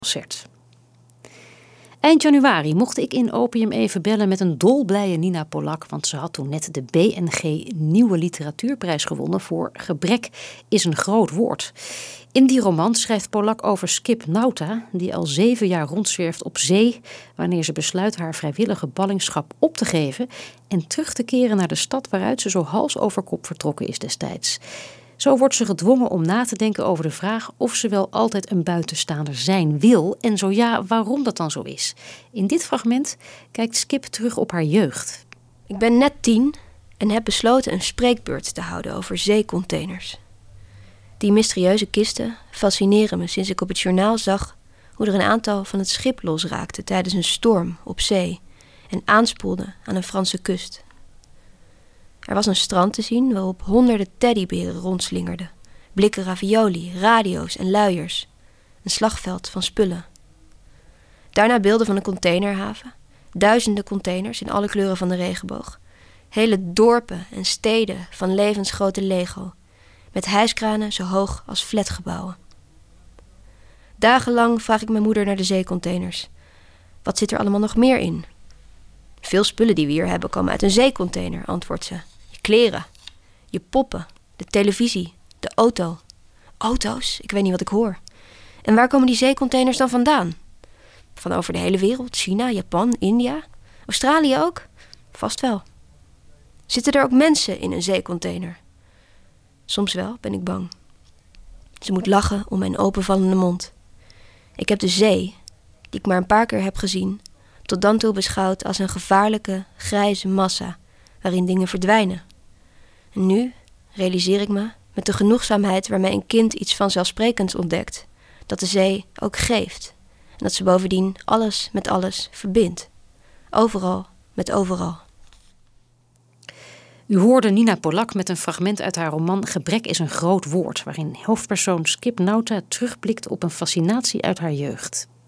concert. Eind januari mocht ik in Opium even bellen met een dolblije Nina Polak, want ze had toen net de BNG Nieuwe Literatuurprijs gewonnen voor Gebrek is een groot woord. In die roman schrijft Polak over Skip Nauta, die al 7 jaar rondzwerft op zee, wanneer ze besluit haar vrijwillige ballingschap op te geven en terug te keren naar de stad waaruit ze zo hals over kop vertrokken is destijds. Zo wordt ze gedwongen om na te denken over de vraag of ze wel altijd een buitenstaander zijn wil en zo ja, waarom dat dan zo is. In dit fragment kijkt Skip terug op haar jeugd. Ik ben net 10 en heb besloten een spreekbeurt te houden over zeecontainers. Die mysterieuze kisten fascineren me sinds ik op het journaal zag hoe er een aantal van het schip losraakte tijdens een storm op zee en aanspoelde aan een Franse kust. Er was een strand te zien waarop honderden teddyberen rondslingerden. Blikken ravioli, radio's en luiers. Een slagveld van spullen. Daarna beelden van een containerhaven. Duizenden containers in alle kleuren van de regenboog. Hele dorpen en steden van levensgrote Lego. Met hijskranen zo hoog als flatgebouwen. Dagenlang vraag ik mijn moeder naar de zeecontainers. Wat zit er allemaal nog meer in? Veel spullen die we hier hebben komen uit een zeecontainer, antwoordt ze. Je kleren, je poppen, de televisie, de auto. Auto's? Ik weet niet wat ik hoor. En waar komen die zeecontainers dan vandaan? Van over de hele wereld? China, Japan, India? Australië ook? Vast wel. Zitten er ook mensen in een zeecontainer? Soms wel, ben ik bang. Ze moet lachen om mijn openvallende mond. Ik heb de zee, die ik maar een paar keer heb gezien, tot dan toe beschouwd als een gevaarlijke, grijze massa waarin dingen verdwijnen. En nu realiseer ik me, met de genoegzaamheid waarmee een kind iets vanzelfsprekends ontdekt, dat de zee ook geeft en dat ze bovendien alles met alles verbindt. Overal met overal. U hoorde Nina Polak met een fragment uit haar roman Gebrek is een groot woord, waarin hoofdpersoon Skip Nauta terugblikt op een fascinatie uit haar jeugd.